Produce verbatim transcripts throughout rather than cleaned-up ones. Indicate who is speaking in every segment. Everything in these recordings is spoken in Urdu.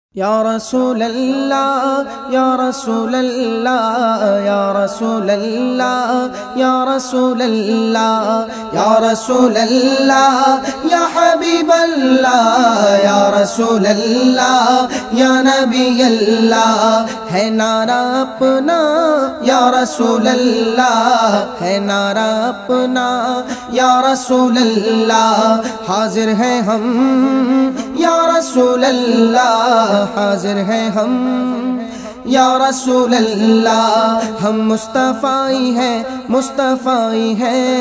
Speaker 1: یا رسول اللہ یا رسول اللہ یا رسول اللہ یا رسول اللہ یا رسول اللہ یا حبیب اللہ یا رسول اللہ یا نبی اللہ ہے نعرہ اپنا یا رسول اللہ ہے نعرہ اپنا یا رسول اللہ حاضر ہیں ہم یا رسول اللہ حاضر ہیں ہم یا رسول اللہ ہم مصطفی ہیں مصطفی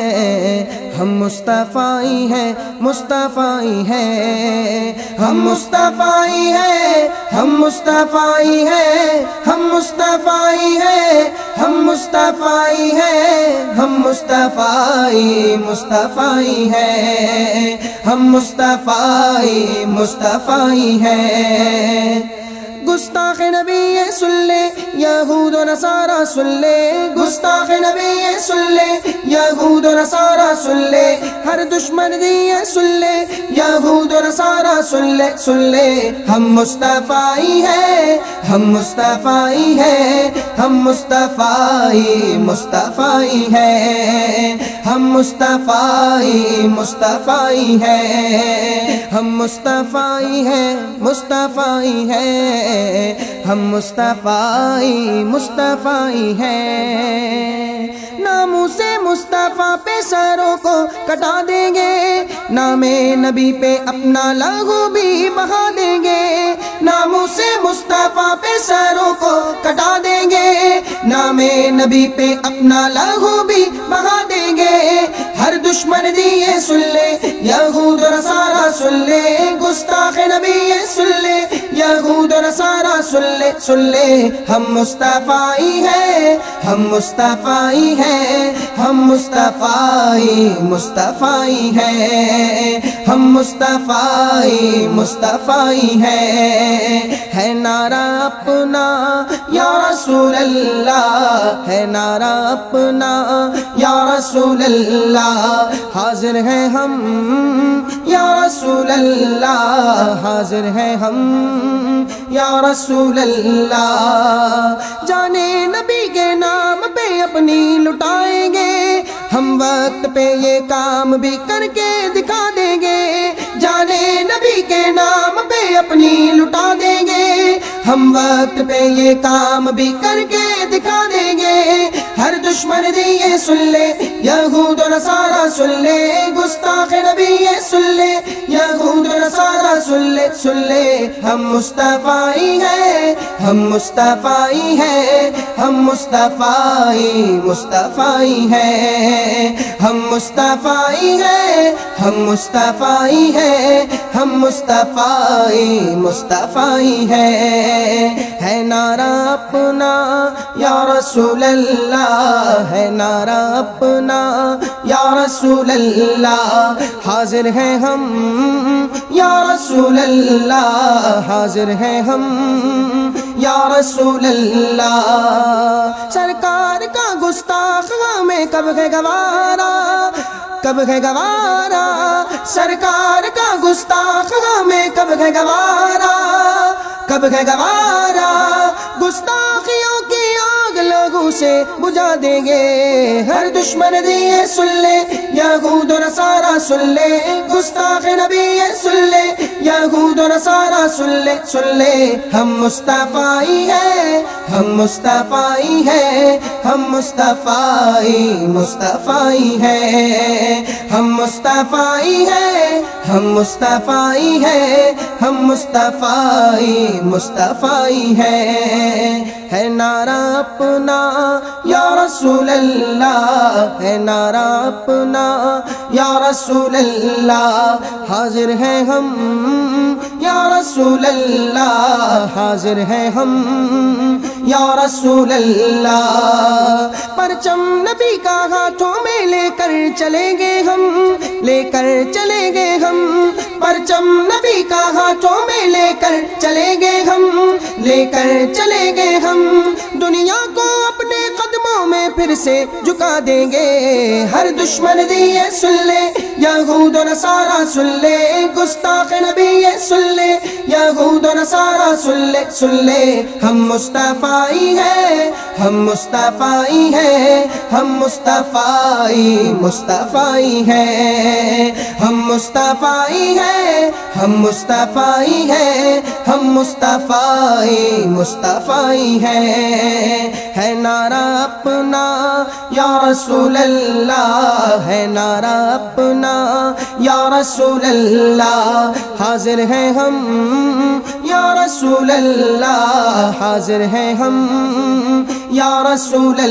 Speaker 1: ہیں ہم مصطفی ہیں مصطفی ہیں ہم مصطفی ہیں ہم مصطفی ہیں ہم مصطفی ہیں ہم مصطفی ہیں ہم مصطفی مصطفی ہیں ہم مصطفی مصطفی ہیں گستاخ نبی سن لے یہود و نصارہ سن لے گستاخ نبی سن لے یہود و نصارہ سن لے ہر دشمن دیے سن لے یہود و نصارہ سن لے سن لے ہم مصطفی ہیں ہم مصطفی ہیں ہم مصطفی مصطفی ہیں ہم مصطفی مصطفی ہیں ہم مصطفی ہیں مصطفی ہیں ہم مصطفی مصطفی ہیں ناموں سے مصطفیٰ پہ سروں کو کٹا دیں گے نام نبی پہ اپنا لہو بھی بہا دیں گے ناموں سے مصطفیٰ پہ سروں کو کٹا دیں گے نام نبی پہ اپنا لہو بھی بہا دیں گے ہر دشمن دیے سن لے یہود و نصارہ سن لے گستاخ نبی سن لے یہود و نصارہ سن لے سن لے ہم مصطفی ہیں ہم مصطفی ہیں ہم مصطفی مصطفی ہیں ہم مصطفی مصطفی ہیں ہے نعرہ اپنا یا رسول اللہ ہے نعرہ اپنا یا رسول اللہ حاضر ہیں ہم یا رسول اللہ حاضر ہیں ہم یا رسول اللہ جانے نبی کے نام پہ اپنی لٹائیں گے ہم وقت پہ یہ کام بھی کر کے دکھا دیں گے جانے نبی کے نام پہ اپنی لٹا دیں گے ہم وقت پہ یہ کام بھی کر کے دکھا دیں گے ہر دشمن دیے سن لے یہود و نصارہ سن لے گستاخ نبی سن لے یہود و نصارہ سن لے سن لے ہم مصطفی ہیں ہم مصطفی ہیں ہم مصطفی مصطفی ہیں ہم مصطفی ہیں ہم مصطفی ہیں ہم مصطفی مصطفی ہیں ہے نعرہ اپنا یا رسول اللہ ہے نعرہ اپنا یا رسول اللہ حاضر ہیں ہم یا رسول اللہ حاضر ہیں ہم یا رسول اللہ سرکار کا گستاخ ہمیں کب ہے گوارا کب ہے گوارا سرکار کا گستاخ ہمیں کب ہے گوارا کب ہے گوارا گستاخیوں کی آگ لوگوں سے بجھا دیں گے ہر دشمن دیے سن لے یہود و نصارہ سن لے گستاخ نبی سن لے یہود و نصارہ سن لے سن لے ہم مصطفی ہیں ہم مصطفی ہیں ہم مصطفی مصطفی ہیں ہم مصطفی ہیں ہم مصطفی ہیں ہم مصطفی مصطفی ہیں ہے نعرہ اپنا یا رسول اللہ ہے نعرہ اپنا یا رسول اللہ حاضر ہیں ہم یا رسول اللہ حاضر ہیں ہم یا رسول اللہ پرچم نبی کا ہاتھوں میں لے کر چلیں گے ہم لے کر چلیں گے ہم پرچم نبی کا ہاتھوں میں لے کر چلیں گے ہم لے کر چلیں گے ہم دنیا کو اپنے قدموں میں پھر سے جھکا دیں گے ہر دشمن دیے سن لے یہود و نصارہ سن لے گستاخ نبی سن لے یہود و نصارہ سن لے سن لے ہم مصطفی ہیں ہم مصطفی ہیں ہم مصطفی مصطفی ہیں ہم مصطفی ہیں ہم مصطفی ہیں ہم مصطفی مصطفی ہیں ہے نعرہ اپنا یا رسول اللہ ہے نعرہ اپنا یا رسول اللہ حاضر ہیں ہم یا رسول اللہ حاضر ہیں ہم یا رسول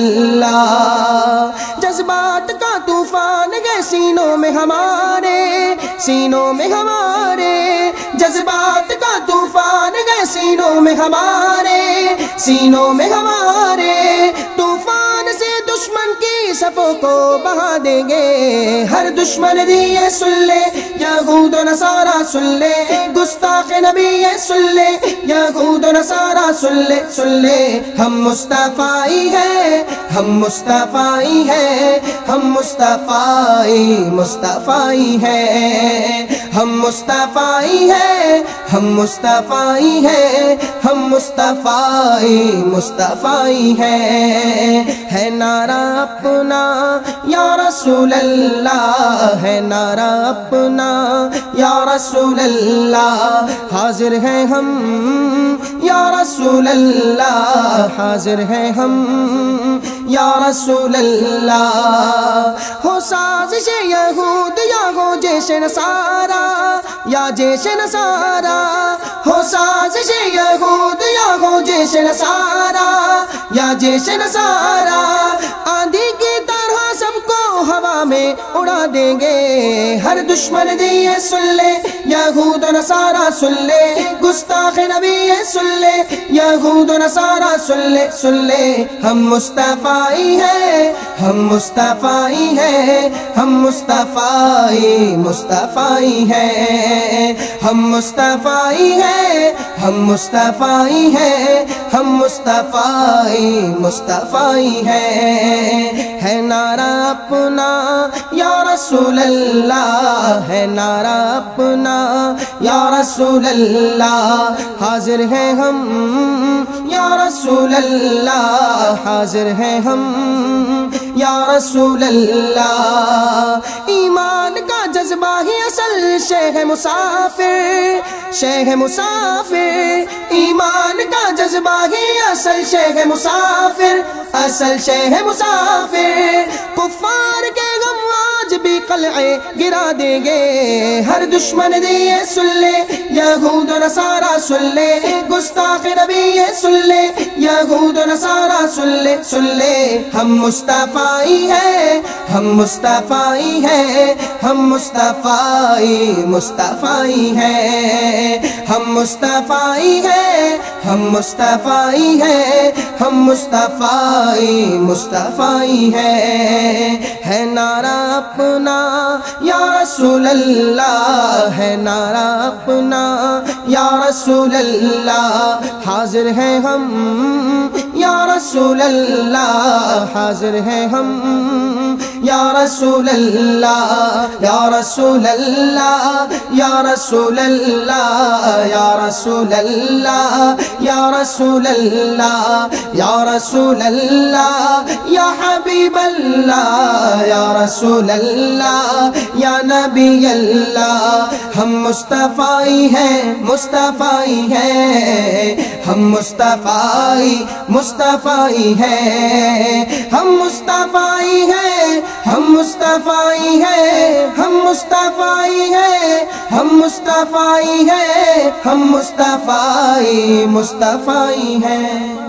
Speaker 1: اللہ جذبات کا طوفان ہے سینوں میں ہمارے سینوں میں ہمارے جذبات کا طوفان ہے سینوں میں ہمارے سینوں میں ہمارے طوفان سے دشمن کی صفوں کو بہا دیں گے ہر دشمن دی یہ سن لے یہود و نصارہ سن لے گستاخ نبی یہ سن لے یہود و نصارہ سن لے سن لے ہم مصطفی ہیں ہم مصطفی ہیں ہم مصطفی مصطفی ہیں ہم مصطفی ہیں ہم مصطفی ہیں ہم مصطفی مصطفی ہیں ہے نعرہ اپنا یا رسول اللہ ہے نعرہ اپنا یا رسول اللہ حاضر ہیں ہم یا رسول اللہ حاضر ہیں ہم یا رسول اللہ ہو سازش یہود یا ہو جیش نصارہ یا جیش نصارہ ہو سازش یہود یا ہو جیش نصارہ یا جیش نصارہ آندھی کی طرح سب کو ہوا میں اڑا دیں گے ہر دشمن دی یہ سن لے یہود و نصارہ سن لے گستاخ نبی یہ سن لے یہود و نصارہ سن لے سن لے ہم مصطفی ہیں ہم مصطفی ہیں ہم مصطفی مصطفی ہیں ہم مصطفی ہیں ہم مصطفی ہیں ہم مصطفی مصطفی ہیں ہے نعرہ اپنا یا رسول اللہ ہے نعرہ اپنا یا رسول اللہ حاضر ہیں ہم یا رسول اللہ حاضر ہیں ہم یا رسول اللہ ایمان کا جذبہ ہی اصل شہ مسافر شہ مسافر ایمان کا جذبہ ہی اصل شہ مسافر اصل شہ مسافر کفار کے غم آج بھی قلعے گرا دیں گے ہر دشمن دی یہ سن لے یہود و نصارہ سن لے گستاخ نبی یہ سن لے یہود و نصارہ سن لے سن لے ہم مصطفی ہیں ہم مصطفی ہیں ہم مصطفی مصطفی ہیں ہم مصطفی ہیں ہم مصطفی ہیں ہم مصطفی مصطفی ہیں ہے نعرہ اپنا یا رسول اللہ ہے نعرہ اپنا یا رسول اللہ حاضر ہیں ہم یا رسول اللہ حاضر ہیں ہم یا رسول اللہ یا رسول اللہ یا رسول اللہ یا رسول اللہ یا رسول اللہ یا رسول اللہ یا حبیب اللہ یا رسول اللہ یا نبی اللہ ہم مصطفی ہیں مصطفی ہیں ہم مصطفی مصطفی ہیں ہم مصطفی ہیں ہم مصطفی ہیں ہم مصطفی ہیں ہم مصطفی ہیں ہم مصطفی مصطفی ہیں